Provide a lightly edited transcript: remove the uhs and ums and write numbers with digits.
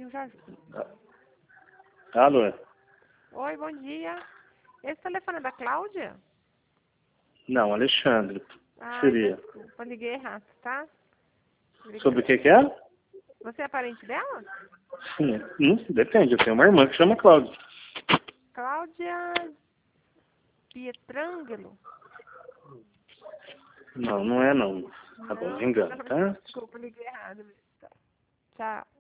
Rio Jardim. Alô? Oi, bom dia. Esse telefone é da Cláudia? Não, Alexandre. Ah, Seria. desculpa, liguei errado, tá? Obrigada. Sobre o que é? Você é parente dela? Sim. Depende, eu tenho uma irmã que chama Cláudia. Cláudia Pietrangelo? Não, não é não. Tá bom, Não, engano, tá? desculpa, liguei errado. Tá. Tchau.